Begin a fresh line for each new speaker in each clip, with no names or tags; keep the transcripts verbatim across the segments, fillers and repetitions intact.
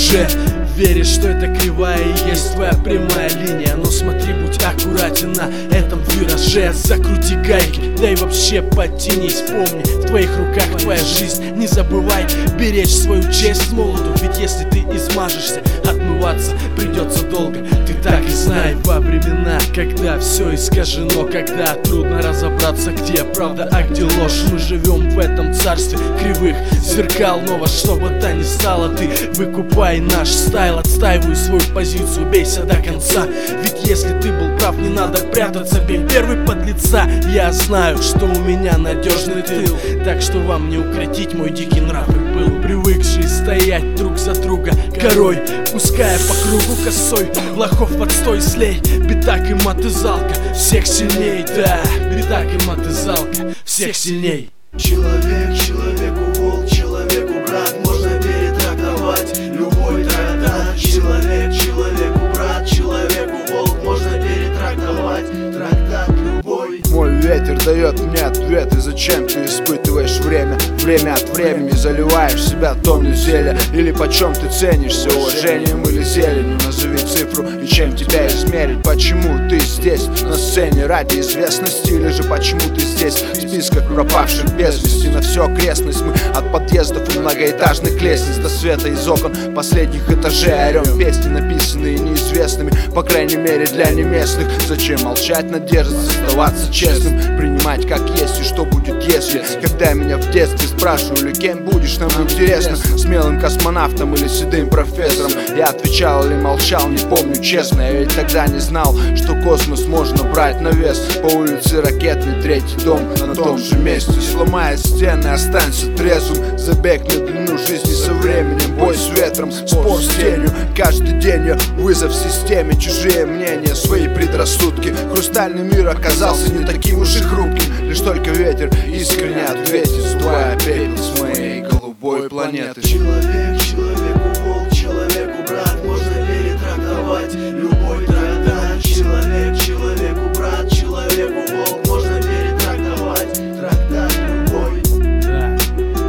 уже веришь, что это кривая и есть твоя прямая линия. Но смотри, будь аккуратен на этом вираже. Закрути гайки, да и вообще подтянись. Помни, в твоих руках твоя жизнь. Не забывай беречь свою честь молоду. Ведь если ты измажешься, отмываться придется долго. Ты так и знай, во времена, когда все искажено, когда трудно разобраться, где правда, а где ложь. Мы живем в этом царстве кривых зеркал. Но во что бы то ни стало, ты выкупай наш стайл. Отстаивай свою позицию, бейся до конца. Ведь если ты был прав, не надо прятаться, бей первый подлеца. Я знаю, что у меня надежный тыл, так что вам не укротить мой дикий нрав и пыл. Привыкший стоять друг за друга горой, пуская по кругу косой лохов отстой слей. Битак и мотызалка всех сильней, да, битак и мотызалка всех сильней.
Человек человеку волк, человеку брат, можно перетрактовать любой трактат. Человек человеку брат, человеку волк, можно перетрактовать трактат любой.
Мой ветер дает мне ответы, зачем ты испытываешь время. Время от времени заливаешь в себя тонны зелья. Или почем ты ценишься, уважением или зеленью. Назови цифру и чем тебя измерить. Почему ты здесь на сцене ради известности, или же почему ты здесь в списках пропавших без вести. На всю окрестность мы от подъездов и многоэтажных лестниц до света из окон последних этажей орем песни, написанные неизвестными, по крайней мере для неместных. Зачем молчать, надеждаться, оставаться честным, принимать как есть и что будет если. Когда меня в детстве спрашивали, кем будешь, нам интересно, смелым космонавтом или седым профессором, я отвечал или молчал, не помню честно. Я ведь тогда не знал, что космос можно брать на вес. По улице Ракетный, третий дом на том же месте. Сломая стены, останься трезвым. Забег на длину жизни со временем, бой с ветром, спор с тенью. Каждый день я вызов системе, чужие мнения, свои предрассудки. Хрустальный мир оказался не таким уж и хрупким. Лишь только ветер искренне ответит, сдувая пепел с моей голубой планеты.
Человек человеку волк, человеку брат, можно перетрактовать любой трактат. Человек человеку брат, человеку волк, можно перетрактовать трактат любой.
Да,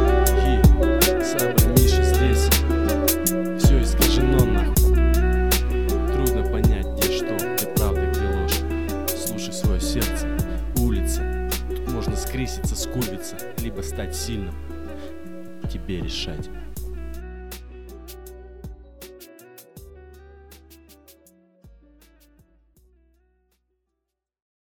Хи, Саба, Миша здесь. Все искажено нахуй. Трудно понять, где что, где правда, где ложь. Слушай свое сердце, улица. Тут можно скрыситься, скурвиться, либо стать сильным. Тебе решать.